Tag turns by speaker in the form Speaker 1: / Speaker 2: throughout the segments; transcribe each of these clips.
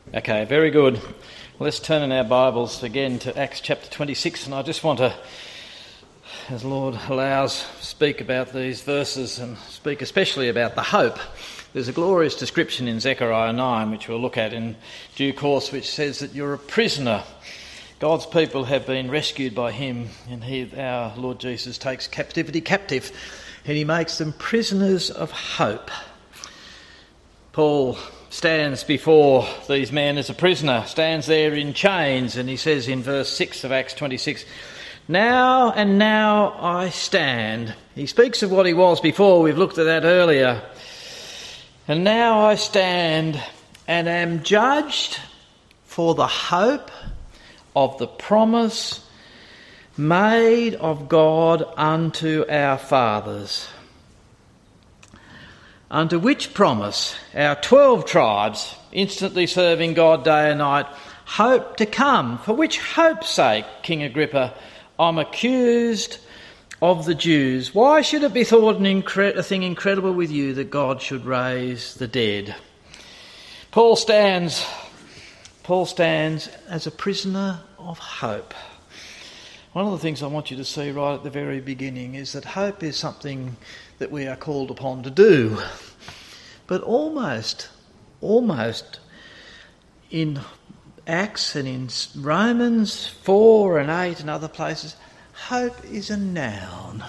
Speaker 1: Okay, very good. Well, let's turn in our Bibles again to Acts chapter 26, and I just want to, as the Lord allows, speak about these verses and speak especially about the hope. There's a glorious description in Zechariah 9, which we'll look at in due course, which says that you're a prisoner. God's people have been rescued by him, and our Lord Jesus takes captivity captive, and he makes them prisoners of hope. Paul stands before these men as a prisoner, stands there in chains, and he says in verse 6 of Acts 26, now I stand. He speaks of what he was before, we've looked at that earlier. And now I stand and am judged for the hope of the promise made of God unto our fathers. Unto which promise our 12 tribes, instantly serving God day and night, hope to come. For which hope's sake, King Agrippa, I'm accused of the Jews. Why should it be thought a thing incredible with you that God should raise the dead? Paul stands as a prisoner of hope. One of the things I want you to see right at the very beginning is that hope is something that we are called upon to do. But almost in Acts and in Romans 4 and 8 and other places, hope is a noun.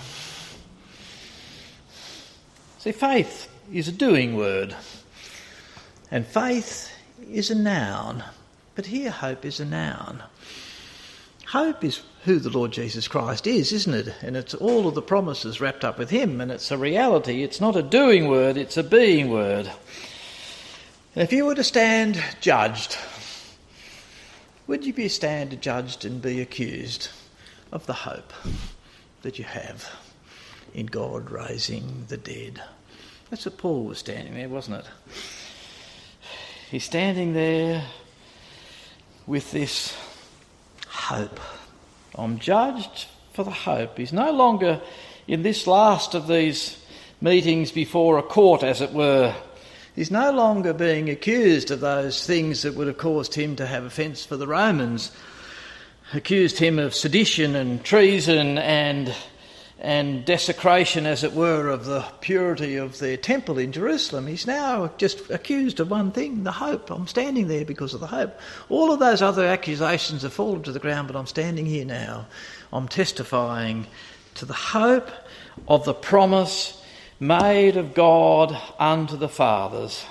Speaker 1: See, faith is a doing word, and faith is a noun. But here hope is a noun. Hope is who the Lord Jesus Christ is, isn't it? And it's all of the promises wrapped up with him, and it's a reality. It's not a doing word, it's a being word. And if you were to stand judged, would you be stand judged and be accused of the hope that you have in God raising the dead? That's what Paul was standing there, wasn't it? He's standing there with this hope. I'm judged for the hope. He's no longer in this last of these meetings before a court, as it were. He's no longer being accused of those things that would have caused him to have offence for the Romans, accused him of sedition and treason and desecration, as it were, of the purity of their temple in Jerusalem. He's now just accused of one thing, the hope. I'm standing there because of the hope. All of those other accusations have fallen to the ground, but I'm standing here now. I'm testifying to the hope of the promise made of God unto the fathers.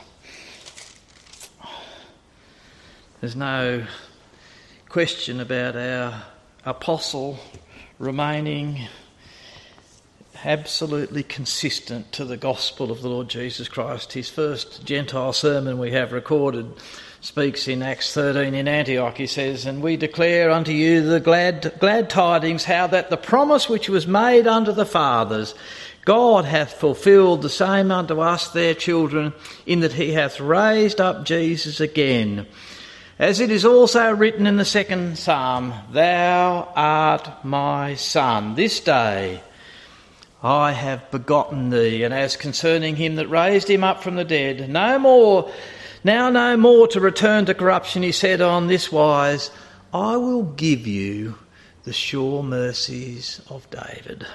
Speaker 1: There's no question about our apostle remaining absolutely consistent to the gospel of the Lord Jesus Christ. His first Gentile sermon we have recorded speaks in Acts 13 in Antioch. He says, and we declare unto you the glad tidings, how that the promise which was made unto the fathers, God hath fulfilled the same unto us their children, in that he hath raised up Jesus again. As it is also written in the second psalm, thou art my son, this day I have begotten thee. And as concerning him that raised him up from the dead, no more to return to corruption, he said on this wise, I will give you the sure mercies of David.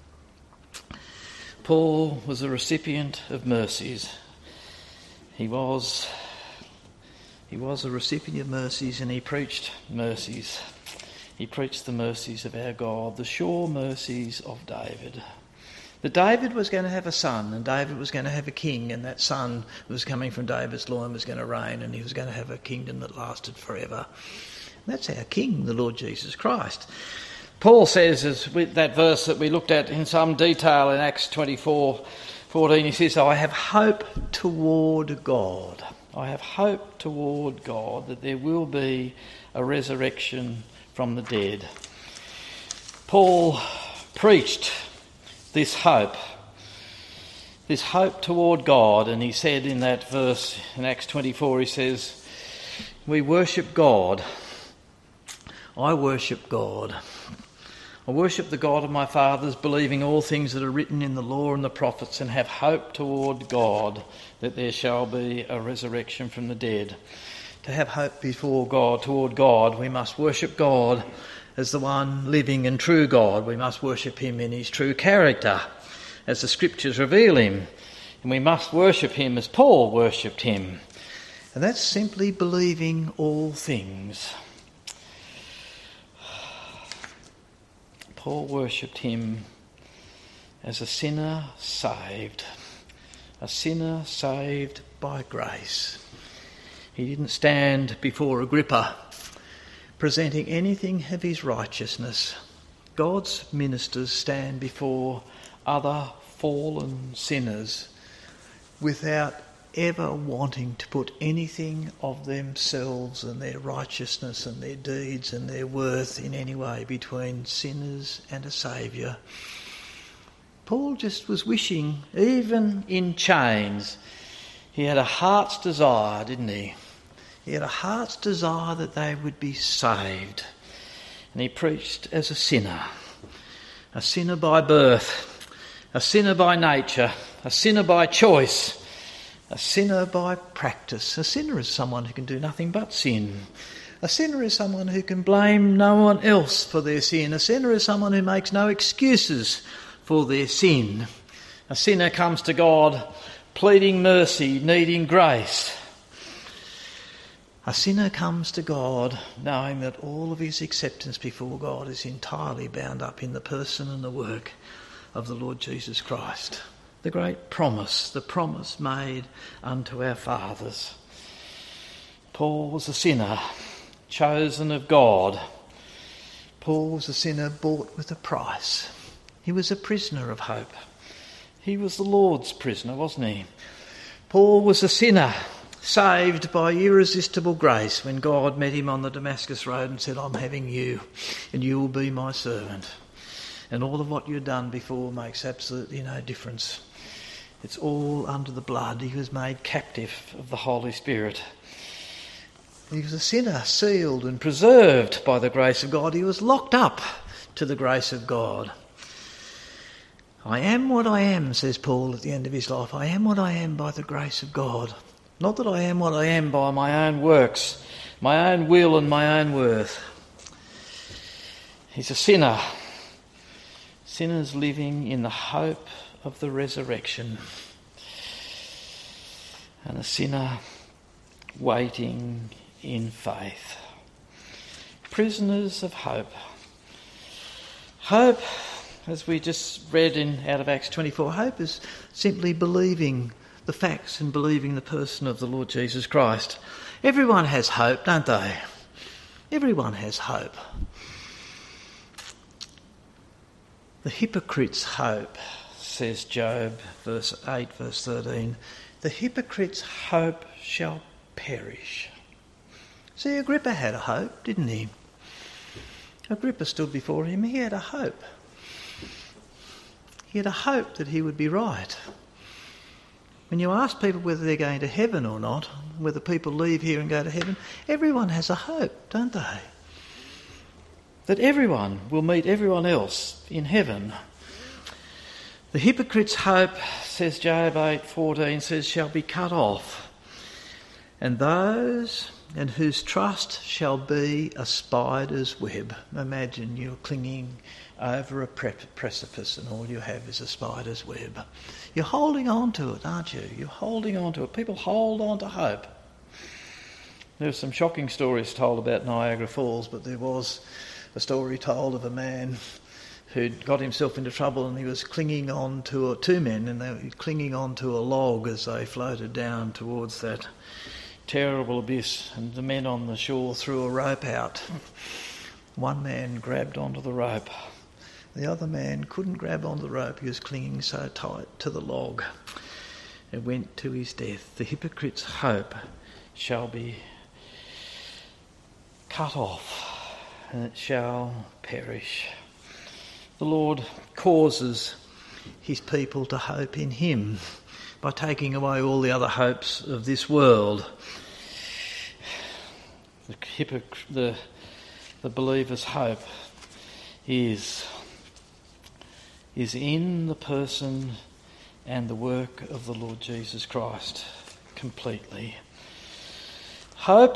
Speaker 1: Paul was a recipient of mercies. He was a recipient of mercies, and he preached mercies. He preached the mercies of our God, the sure mercies of David. That David was going to have a son, and David was going to have a king, and that son that was coming from David's loin was going to reign, and he was going to have a kingdom that lasted forever. And that's our King, the Lord Jesus Christ. Paul says, as with that verse that we looked at in some detail in Acts 24:14, he says, I have hope toward God. I have hope toward God that there will be a resurrection from the dead. Paul preached this hope toward God, and he said in that verse in Acts 24, he says, we worship God. I worship God. I worship the God of my fathers, believing all things that are written in the law and the prophets, and have hope toward God that there shall be a resurrection from the dead. To have hope before God, toward God, we must worship God as the one living and true God. We must worship him in his true character, as the scriptures reveal him. And we must worship him as Paul worshipped him. And that's simply believing all things. Paul worshipped him as a sinner saved by grace. He didn't stand before Agrippa presenting anything of his righteousness. God's ministers stand before other fallen sinners without ever wanting to put anything of themselves and their righteousness and their deeds and their worth in any way between sinners and a saviour. Paul just was wishing, even in chains, he had a heart's desire, didn't he? He had a heart's desire that they would be saved. And he preached as a sinner by birth, a sinner by nature, a sinner by choice, a sinner by practice. A sinner is someone who can do nothing but sin. A sinner is someone who can blame no one else for their sin. A sinner is someone who makes no excuses for their sin. A sinner comes to God pleading mercy, needing grace. A sinner comes to God knowing that all of his acceptance before God is entirely bound up in the person and the work of the Lord Jesus Christ. The great promise, the promise made unto our fathers. Paul was a sinner, chosen of God. Paul was a sinner bought with a price. He was a prisoner of hope. He was the Lord's prisoner, wasn't he? Paul was a sinner, saved by irresistible grace when God met him on the Damascus road and said, I'm having you and you will be my servant. And all of what you've done before makes absolutely no difference. It's all under the blood. He was made captive of the Holy Spirit. He was a sinner, sealed and preserved by the grace of God. He was locked up to the grace of God. I am what I am, says Paul at the end of his life. I am what I am by the grace of God. Not that I am what I am by my own works, my own will and my own worth. He's a sinner. Sinners living in the hope of the resurrection. And a sinner waiting in faith. Prisoners of hope. Hope, as we just read out of Acts 24, hope is simply believing the facts and believing the person of the Lord Jesus Christ. Everyone has hope, don't they? Everyone has hope. The hypocrite's hope, says Job, verse 8, verse 13, the hypocrite's hope shall perish. See, Agrippa had a hope, didn't he? Agrippa stood before him, he had a hope. He had a hope that he would be right. When you ask people whether they're going to heaven or not, whether people leave here and go to heaven, everyone has a hope, don't they? That everyone will meet everyone else in heaven. The hypocrite's hope, says Job 8:14, says, shall be cut off, and those and whose trust shall be a spider's web. Imagine you're clinging over a precipice and all you have is a spider's web. You're holding on to it, aren't you? You're holding on to it. People hold on to hope. There are some shocking stories told about Niagara Falls, but there was a story told of a man who'd got himself into trouble and he was clinging on to two men, and they were clinging on to a log as they floated down towards that terrible abyss, and the men on the shore threw a rope out. One man grabbed onto the rope. The other man couldn't grab onto the rope. He was clinging so tight to the log. It went to his death. The hypocrite's hope shall be cut off, and it shall perish. The Lord causes his people to hope in him by taking away all the other hopes of this world. The believer's hope is in the person and the work of the Lord Jesus Christ completely. Hope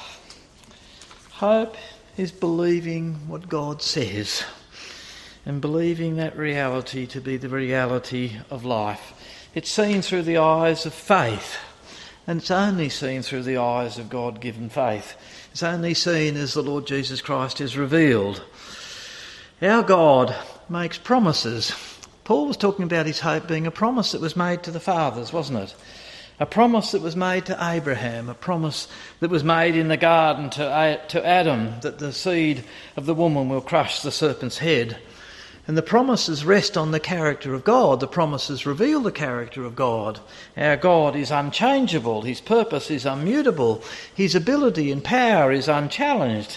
Speaker 1: is believing what God says and believing that reality to be the reality of life. It's seen through the eyes of faith, and it's only seen through the eyes of God-given faith. It's only seen as the Lord Jesus Christ is revealed. Our God makes promises. Paul was talking about his hope being a promise that was made to the fathers, wasn't it? A promise that was made to Abraham, a promise that was made in the garden to Adam, that the seed of the woman will crush the serpent's head. And the promises rest on the character of God. The promises reveal the character of God. Our God is unchangeable. His purpose is immutable. His ability and power is unchallenged.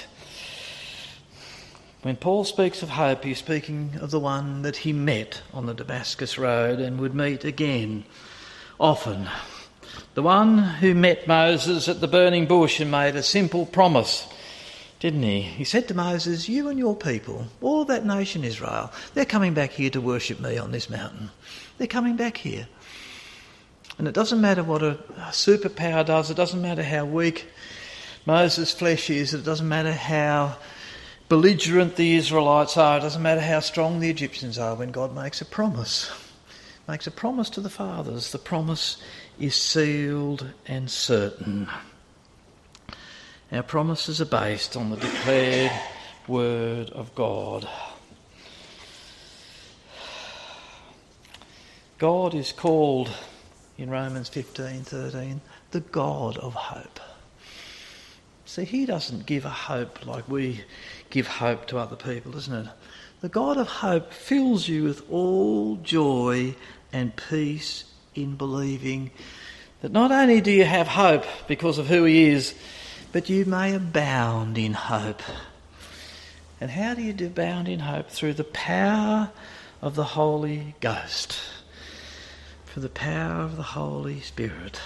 Speaker 1: When Paul speaks of hope, he's speaking of the one that he met on the Damascus Road and would meet again often. The one who met Moses at the burning bush and made a simple promise, didn't he? He said to Moses, you and your people, all of that nation Israel, they're coming back here to worship me on this mountain. They're coming back here. And it doesn't matter what a superpower does, it doesn't matter how weak Moses' flesh is, it doesn't matter how belligerent the Israelites are, it doesn't matter how strong the Egyptians are. When God makes a promise to the fathers, the promise is sealed and certain. Our promises are based on the declared word of God. God is called in Romans 15:13 the God of hope. See, he doesn't give a hope like we give hope to other people, isn't it? The God of hope fills you with all joy and peace in believing that not only do you have hope because of who he is, but you may abound in hope. And how do you abound in hope? Through the power of the Holy Ghost, through the power of the Holy Spirit.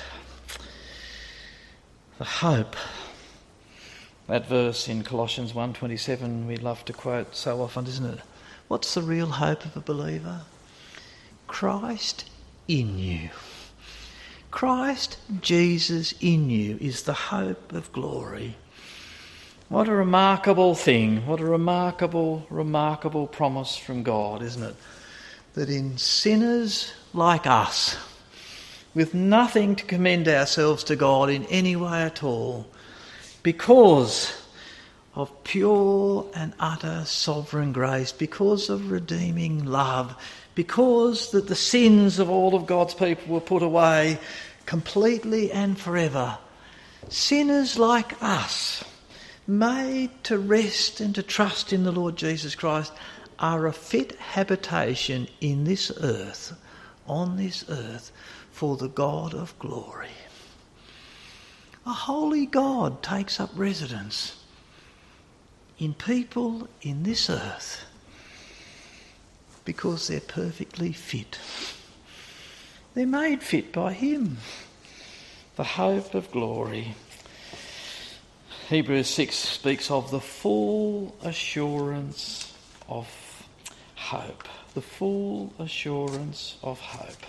Speaker 1: The hope. That verse in Colossians 1:27 we love to quote so often, isn't it? What's the real hope of a believer? Christ in you. Christ Jesus in you is the hope of glory. What a remarkable thing. What a remarkable, remarkable promise from God, isn't it? That in sinners like us, with nothing to commend ourselves to God in any way at all, because of pure and utter sovereign grace, because of redeeming love, because that the sins of all of God's people were put away completely and forever, sinners like us, made to rest and to trust in the Lord Jesus Christ, are a fit habitation in this earth, on this earth, for the God of glory. A holy God takes up residence in people in this earth because they're perfectly fit. They're made fit by him. The hope of glory. Hebrews 6 speaks of the full assurance of hope. The full assurance of hope.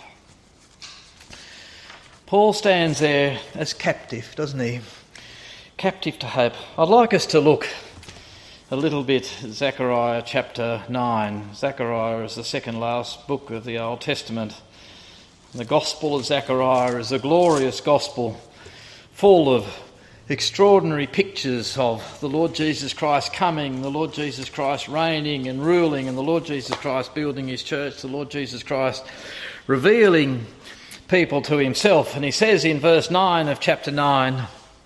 Speaker 1: Paul stands there as captive, doesn't he? Captive to hope. I'd like us to look a little bit at Zechariah chapter 9. Zechariah is the second last book of the Old Testament. The Gospel of Zechariah is a glorious gospel full of extraordinary pictures of the Lord Jesus Christ coming, the Lord Jesus Christ reigning and ruling, and the Lord Jesus Christ building his church, the Lord Jesus Christ revealing people to himself. And he says in verse 9 of chapter 9,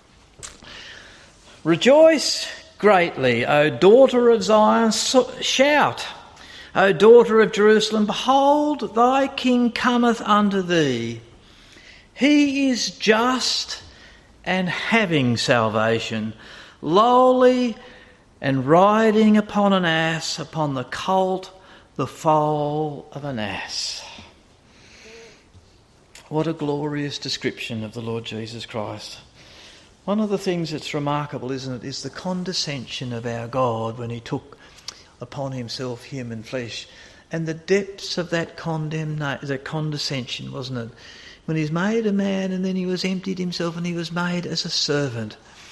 Speaker 1: "Rejoice greatly, O daughter of Zion, shout, O daughter of Jerusalem, behold, thy king cometh unto thee. He is just and having salvation, lowly and riding upon an ass, upon the colt, the foal of an ass." What a glorious description of the Lord Jesus Christ. One of the things that's remarkable, isn't it, is the condescension of our God when he took upon himself human flesh, and the depths of that condescension, wasn't it? When he's made a man and then he was emptied himself and he was made as a servant.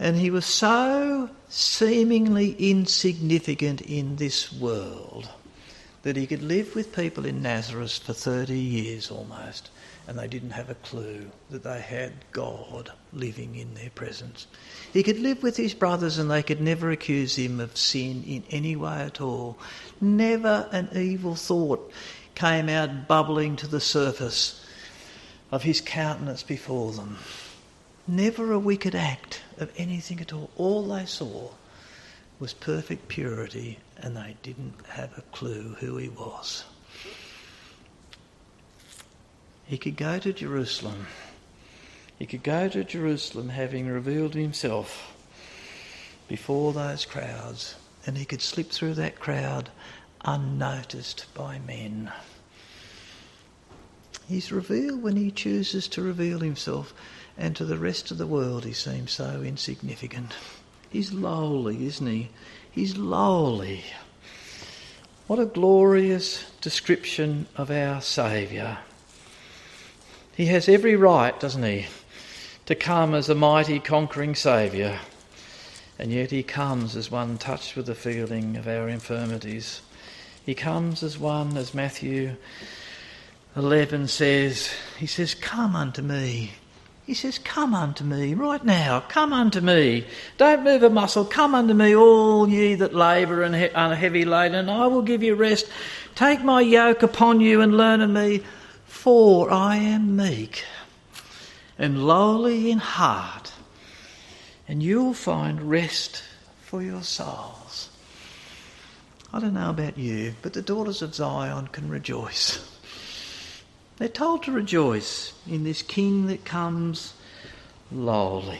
Speaker 1: And he was so seemingly insignificant in this world that he could live with people in Nazareth for 30 years almost, and they didn't have a clue that they had God living in their presence. He could live with his brothers and they could never accuse him of sin in any way at all. Never an evil thought came out bubbling to the surface of his countenance before them. Never a wicked act of anything at all. All they saw was perfect purity, and they didn't have a clue who he was. He could go to Jerusalem. He could go to Jerusalem having revealed himself before those crowds, and he could slip through that crowd unnoticed by men. He's revealed when he chooses to reveal himself, and to the rest of the world he seems so insignificant. He's lowly, isn't he? He's lowly. What a glorious description of our Saviour. He has every right, doesn't he, to come as a mighty conquering Saviour, and yet he comes as one touched with the feeling of our infirmities. He comes as one, as Matthew 11 says, he says, "Come unto me." He says, "Come unto me right now. Come unto me. Don't move a muscle. Come unto me, all ye that labour and are heavy laden, and I will give you rest. Take my yoke upon you and learn of me, for I am meek and lowly in heart, and you'll find rest for your souls." I don't know about you, but the daughters of Zion can rejoice. They're told to rejoice in this King that comes lowly.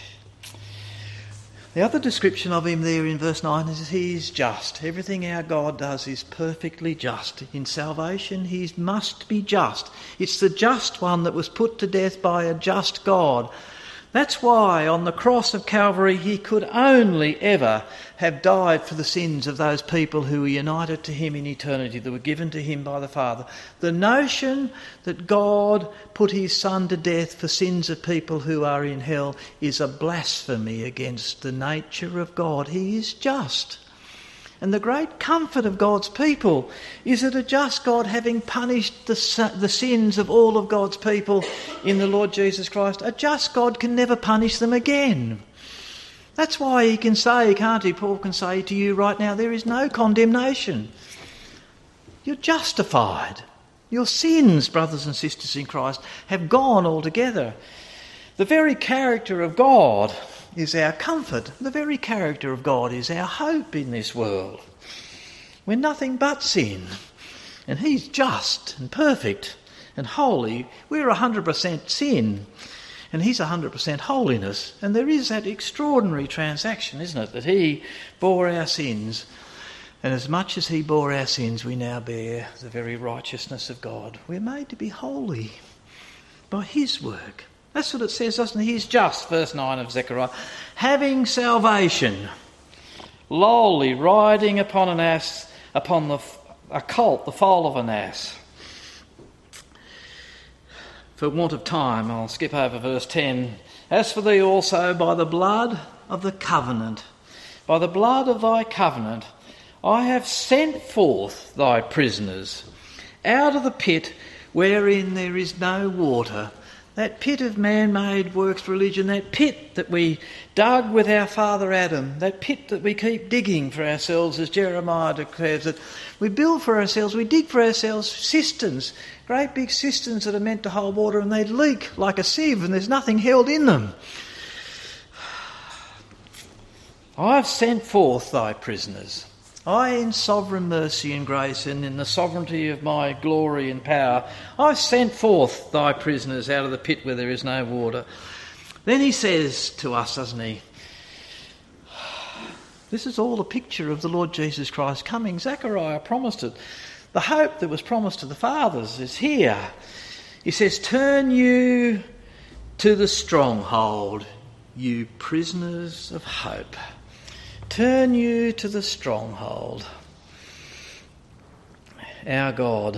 Speaker 1: The other description of him there in verse 9 is he is just. Everything our God does is perfectly just. In salvation, he must be just. It's the just one that was put to death by a just God. That's why on the cross of Calvary he could only ever have died for the sins of those people who were united to him in eternity, that were given to him by the Father. The notion that God put his Son to death for sins of people who are in hell is a blasphemy against the nature of God. He is just. And the great comfort of God's people is that a just God, having punished the sins of all of God's people in the Lord Jesus Christ, a just God can never punish them again. That's why he can say, can't he? Paul can say to you right now, there is no condemnation. You're justified. Your sins, brothers and sisters in Christ, have gone altogether. The very character of God is our comfort. The very character of God is our hope in this world. We're nothing but sin. And he's just and perfect and holy. We're 100% sin. And he's 100% holiness. And there is that extraordinary transaction, isn't it? That he bore our sins. And as much as he bore our sins, we now bear the very righteousness of God. We're made to be holy by his work. That's what it says, doesn't it? He's just, verse 9 of Zechariah, having salvation, lowly, riding upon an ass, upon a colt, the foal of an ass. For want of time, I'll skip over verse 10. As for thee also, by the blood of the covenant, by the blood of thy covenant, I have sent forth thy prisoners out of the pit wherein there is no water. That pit of man-made works religion, that pit that we dug with our father Adam, that pit that we keep digging for ourselves, as Jeremiah declares, that we build for ourselves, we dig for ourselves cisterns, great big cisterns that are meant to hold water, and they leak like a sieve and there's nothing held in them. I have sent forth thy prisoners. I, in sovereign mercy and grace and in the sovereignty of my glory and power, I sent forth thy prisoners out of the pit where there is no water. Then he says to us, doesn't he, this is all a picture of the Lord Jesus Christ coming. Zechariah promised it. The hope that was promised to the fathers is here. He says, turn you to the stronghold, you prisoners of hope. Turn you to the stronghold. Our God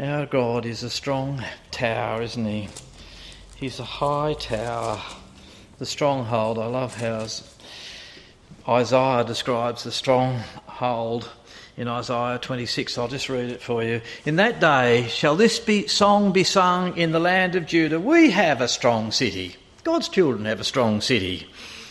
Speaker 1: is a strong tower, isn't he? He's a high tower the stronghold. I love how Isaiah describes the stronghold in Isaiah 26. I'll just read it for you. In that day shall this song be sung in the land of Judah. We have a strong city. God's children have a strong city.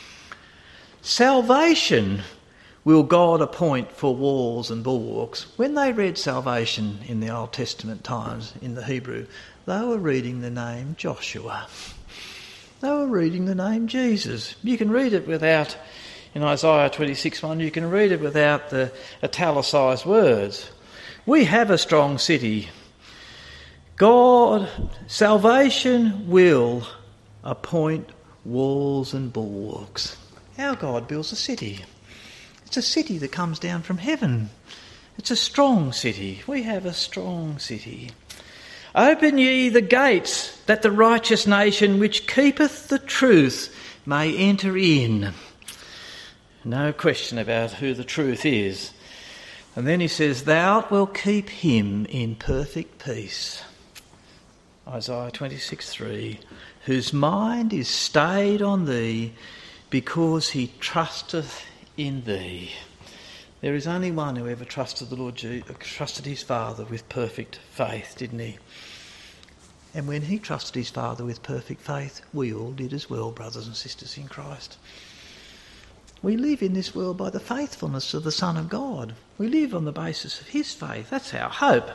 Speaker 1: Salvation will God appoint for walls and bulwarks. When they read salvation in the Old Testament times in the Hebrew, they were reading the name Joshua. They were reading the name Jesus. You can read it without, in Isaiah 26:1, you can read it without the italicised words. We have a strong city. God, salvation will appoint walls and bulwarks. Our God builds a city. It's a city that comes down from heaven. It's a strong city. We have a strong city. Open ye the gates, that the righteous nation which keepeth the truth may enter in. No question about who the truth is. And then he says, thou wilt keep him in perfect peace. Isaiah 26:3, whose mind is stayed on thee, because he trusteth in thee. There is only one who ever trusted the Lord Jesus, trusted his Father with perfect faith, didn't he? And when he trusted his Father with perfect faith, we all did as well, brothers and sisters in Christ. We live in this world by the faithfulness of the Son of God. We live on the basis of his faith. That's our hope.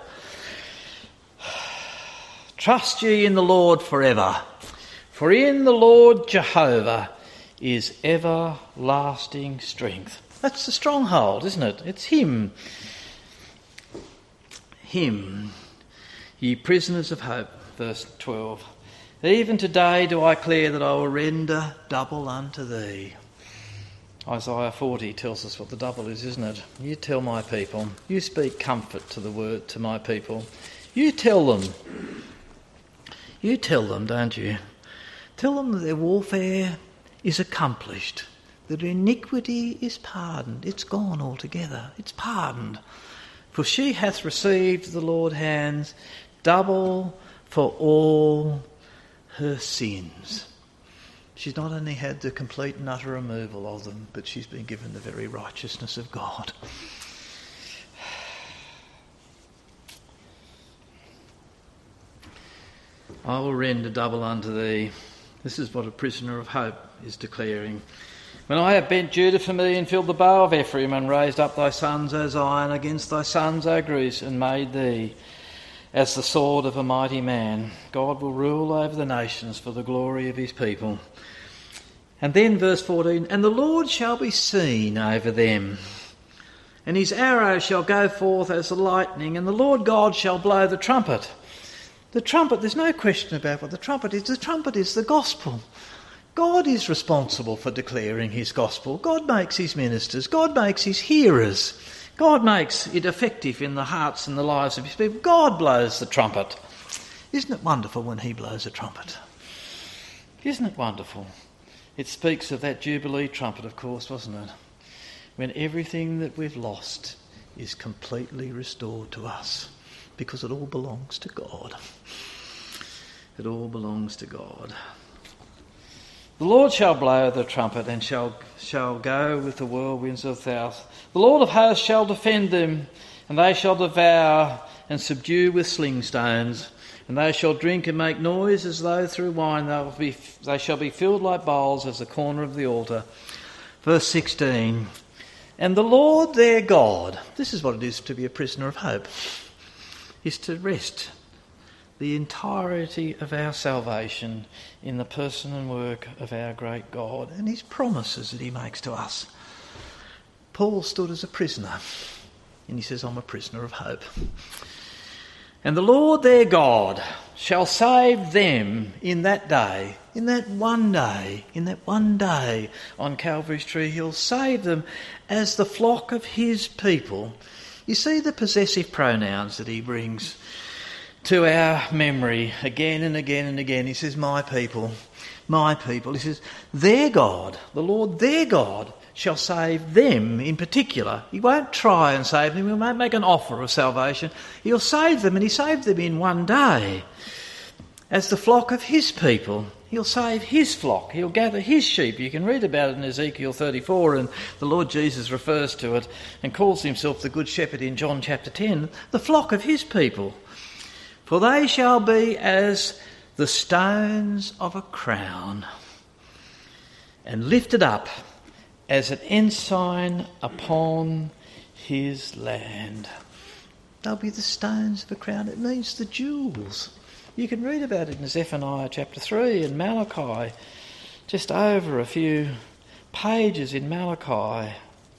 Speaker 1: Trust ye in the Lord forever, for in the Lord Jehovah is everlasting strength. That's the stronghold, isn't it? It's him. Him, ye prisoners of hope, verse 12. Even today do I declare that I will render double unto thee. Isaiah 40 tells us what the double is, isn't it? You tell my people, you speak comfort to the word to my people. You tell them, don't you? Tell them that their warfare is accomplished, that iniquity is pardoned. It's gone altogether. It's pardoned. For she hath received the Lord's hands double for all her sins. She's not only had the complete and utter removal of them, but she's been given the very righteousness of God. I will render double unto thee. This is what a prisoner of hope is declaring. When I have bent Judah for me and filled the bow of Ephraim and raised up thy sons, O Zion, against thy sons, O Greece, and made thee as the sword of a mighty man, God will rule over the nations for the glory of his people. And then verse 14, and the Lord shall be seen over them, and his arrow shall go forth as the lightning, and the Lord God shall blow the trumpet. The trumpet, there's no question about what the trumpet is. The trumpet is the gospel. God is responsible for declaring his gospel. God makes his ministers. God makes his hearers. God makes it effective in the hearts and the lives of his people. God blows the trumpet. Isn't it wonderful when he blows a trumpet? Isn't it wonderful? It speaks of that Jubilee trumpet, of course, doesn't it? When everything that we've lost is completely restored to us, because it all belongs to God. It all belongs to God. The Lord shall blow the trumpet and shall go with the whirlwinds of the south. The Lord of hosts shall defend them, and they shall devour and subdue with sling stones. And they shall drink and make noise as though through wine. They shall be filled like bowls as the corner of the altar. Verse 16. And the Lord their God, this is what it is to be a prisoner of hope, is to rest the entirety of our salvation in the person and work of our great God and his promises that he makes to us. Paul stood as a prisoner, and he says, I'm a prisoner of hope. And the Lord their God shall save them in that day, in that one day on Calvary's tree. He'll save them as the flock of his people. You see the possessive pronouns that he brings to our memory again and again and again. He says, my people, my people. He says, their God, the Lord their God, shall save them in particular. He won't try and save them. He won't make an offer of salvation. He'll save them, and he saved them in one day. as the flock of his people. He'll save his flock. He'll gather his sheep. You can read about it in Ezekiel 34, and the Lord Jesus refers to it and calls himself the Good Shepherd in John chapter 10, the flock of his people. For they shall be as the stones of a crown, and lifted up as an ensign upon his land. They'll be the stones of a crown. It means the jewels. You can read about it in Zephaniah chapter 3 and Malachi, just over a few pages in Malachi.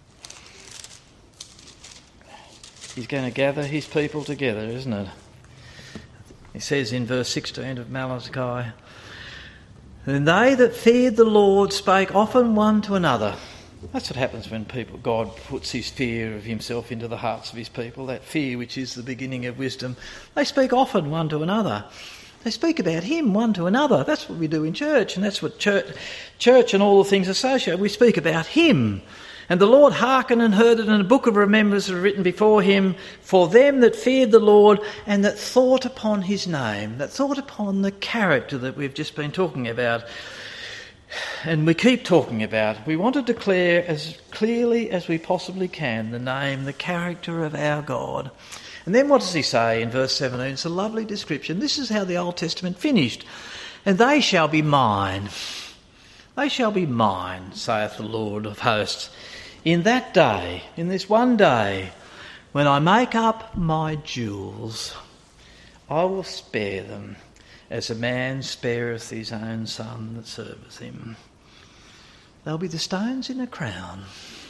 Speaker 1: He's going to gather his people together, isn't it? He says in verse 16 of Malachi, "And they that feared the Lord spake often one to another." That's what happens when God puts his fear of himself into the hearts of his people, that fear which is the beginning of wisdom. They speak often one to another. They speak about him one to another. That's what we do in church, and that's what church and all the things associated. We speak about him. And the Lord hearkened and heard it, and a book of remembrance was written before him for them that feared the Lord and that thought upon his name, that thought upon the character that we've just been talking about. And we keep talking about. We want to declare as clearly as we possibly can the name, the character of our God. And then what does he say in verse 17? It's a lovely description. This is how the Old Testament finished. "And they shall be mine. They shall be mine, saith the Lord of hosts. In that day, in this one day, when I make up my jewels, I will spare them, as a man spareth his own son that serveth him." They'll be the stones in a crown,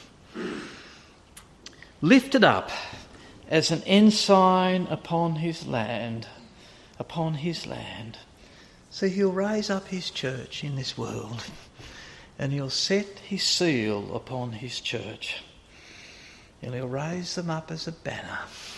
Speaker 1: lifted up as an ensign upon his land, upon his land. So he'll raise up his church in this world, and he'll set his seal upon his church, and he'll raise them up as a banner.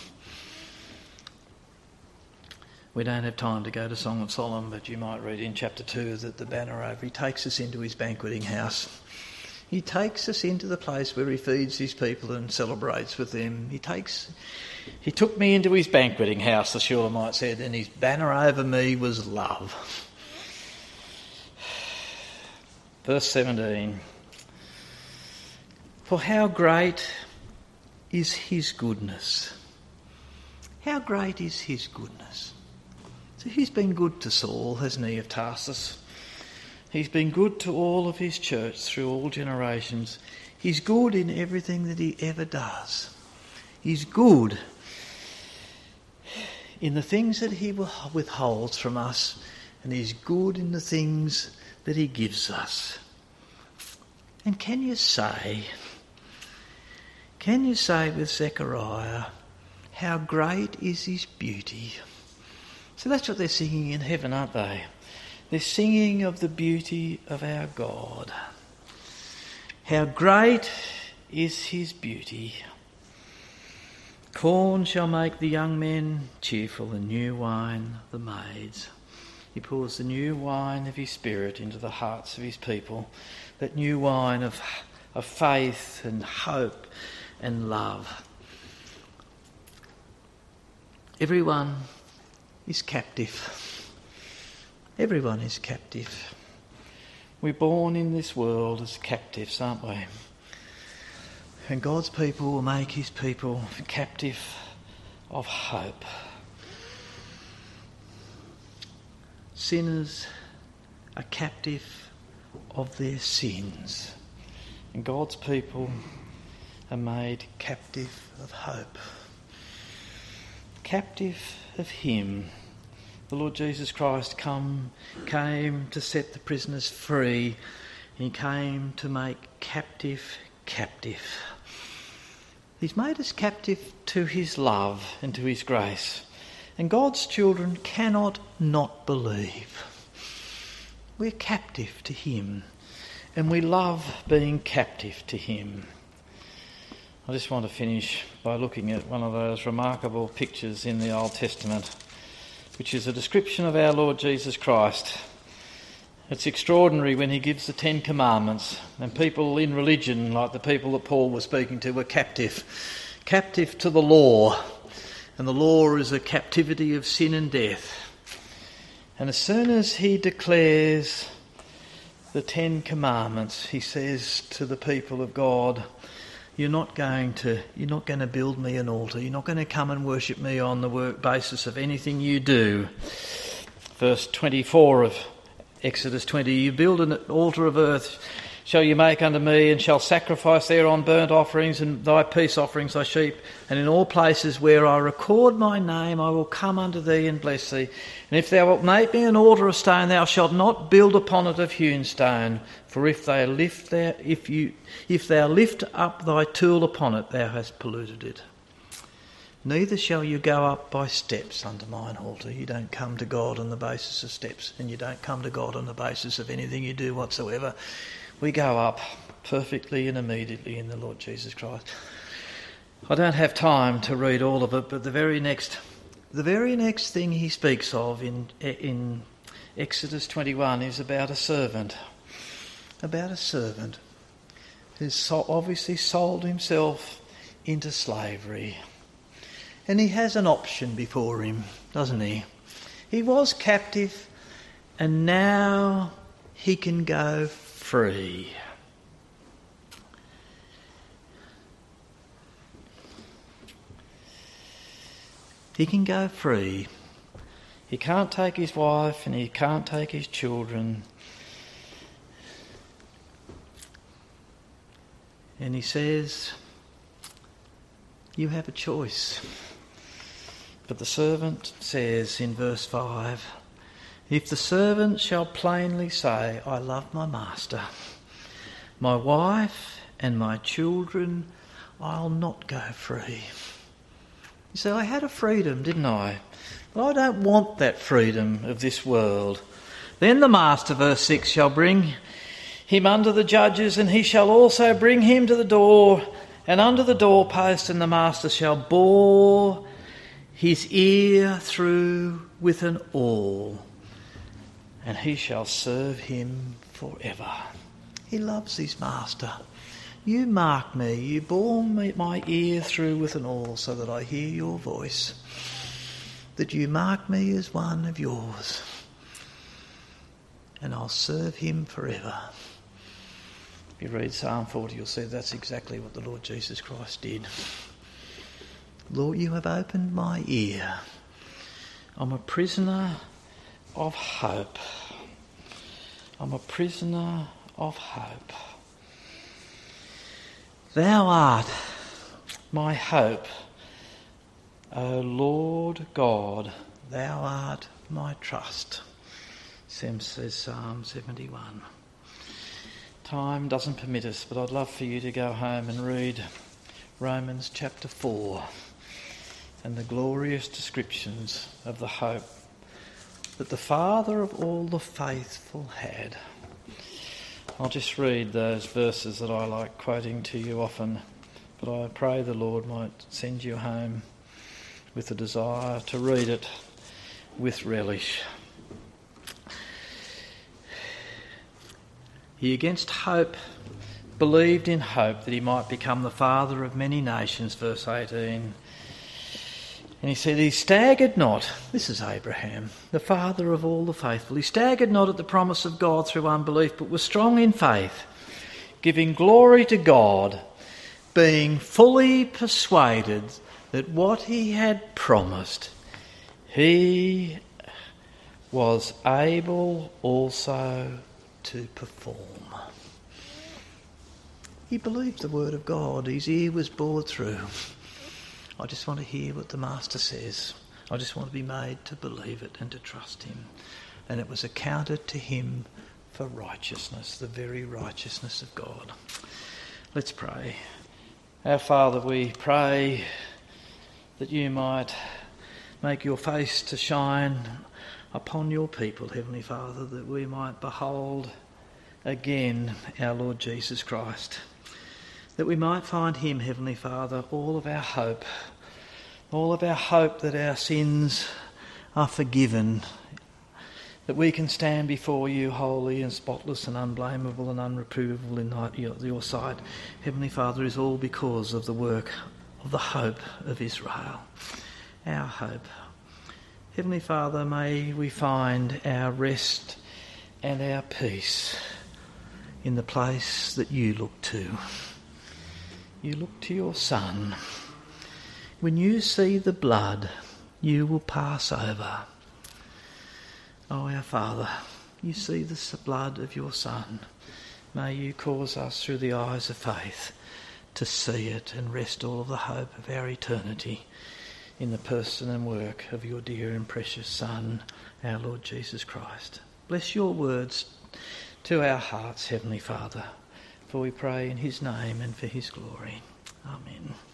Speaker 1: We don't have time to go to Song of Solomon, but you might read in chapter 2 that the banner over, he takes us into his banqueting house. He takes us into the place where he feeds his people and celebrates with them. He took me into his banqueting house, the Shulamite said, and his banner over me was love. Verse 17. "For how great is his goodness." How great is his goodness? So he's been good to Saul, hasn't he, of Tarsus? He's been good to all of his church through all generations. He's good in everything that he ever does. He's good in the things that he withholds from us, and he's good in the things that he gives us. And can you say with Zechariah, how great is his beauty? So that's what they're singing in heaven, aren't they? They're singing of the beauty of our God. How great is his beauty. Corn shall make the young men cheerful, and new wine the maids. He pours the new wine of his Spirit into the hearts of his people, that new wine of faith and hope and love. Everyone is captive. Everyone is captive. We're born in this world as captives, aren't we? And God's people will make his people captive of hope. Sinners are captive of their sins, and God's people are made captive of hope. Captive of him. The Lord Jesus Christ came to set the prisoners free. He came to make captive. He's made us captive to his love and to his grace. And God's children cannot not believe. We're captive to him, and we love being captive to him. I just want to finish by looking at one of those remarkable pictures in the Old Testament, which is a description of our Lord Jesus Christ. It's extraordinary when he gives the 10 Commandments, and people in religion, like the people that Paul was speaking to, were captive to the law. And the law is a captivity of sin and death. And as soon as he declares the 10 Commandments, he says to the people of God, you're not going to build me an altar. You're not going to come and worship me on the basis of anything you do. Verse 24 of Exodus 20, you build an altar of earth, shall you make unto me, and shall sacrifice thereon burnt offerings and thy peace offerings, thy sheep. And in all places where I record my name, I will come unto thee and bless thee. And if thou wilt make me an altar of stone, thou shalt not build upon it of hewn stone. For if thou lift up thy tool upon it, thou hast polluted it. Neither shall you go up by steps unto mine altar. You don't come to God on the basis of steps, and you don't come to God on the basis of anything you do whatsoever. We go up perfectly and immediately in the Lord Jesus Christ. I don't have time to read all of it, but the very next thing he speaks of in Exodus 21 is about a servant. About a servant who's obviously sold himself into slavery. And he has an option before him, doesn't he? He was captive, and now he can go free. He can go free. He can't take his wife and he can't take his children. And he says, you have a choice. But the servant says in verse 5, if the servant shall plainly say, I love my master, my wife and my children, I'll not go free. You say, I had a freedom, didn't I? But I don't want that freedom of this world. Then the master, verse 6, shall bring him unto the judges, and he shall also bring him to the door, and under the doorpost, and the master shall bore his ear through with an awl, and he shall serve him forever. He loves his master. You mark me, you bore my ear through with an awl so that I hear your voice, that you mark me as one of yours, and I'll serve him forever. If you read Psalm 40, you'll see that's exactly what the Lord Jesus Christ did. Lord, you have opened my ear. I'm a prisoner of hope. I'm a prisoner of hope. Thou art my hope, O Lord God, thou art my trust, says Psalm 71. Time doesn't permit us, but I'd love for you to go home and read Romans chapter 4 and the glorious descriptions of the hope that the Father of all the faithful had. I'll just read those verses that I like quoting to you often, but I pray the Lord might send you home with a desire to read it with relish. He against hope believed in hope that he might become the father of many nations, verse 18. And he said, he staggered not, this is Abraham, the father of all the faithful, he staggered not at the promise of God through unbelief, but was strong in faith, giving glory to God, being fully persuaded that what he had promised, he was able also to perform. He believed the word of God, his ear was bored through. I just want to hear what the Master says. I just want to be made to believe it and to trust him. And it was accounted to him for righteousness, the very righteousness of God. Let's pray. Our Father, we pray that you might make your face to shine upon your people, Heavenly Father, that we might behold again our Lord Jesus Christ. That we might find him, Heavenly Father, all of our hope that our sins are forgiven, that we can stand before you holy and spotless and unblameable and unreprovable in your sight. Heavenly Father, is all because of the work of the hope of Israel, our hope. Heavenly Father, may we find our rest and our peace in the place that you look to. You look to your Son. When you see the blood, you will pass over. Oh, our Father, you see the blood of your Son. May you cause us through the eyes of faith to see it and rest all of the hope of our eternity in the person and work of your dear and precious Son, our Lord Jesus Christ. Bless your words to our hearts, Heavenly Father, for we pray in his name and for his glory. Amen.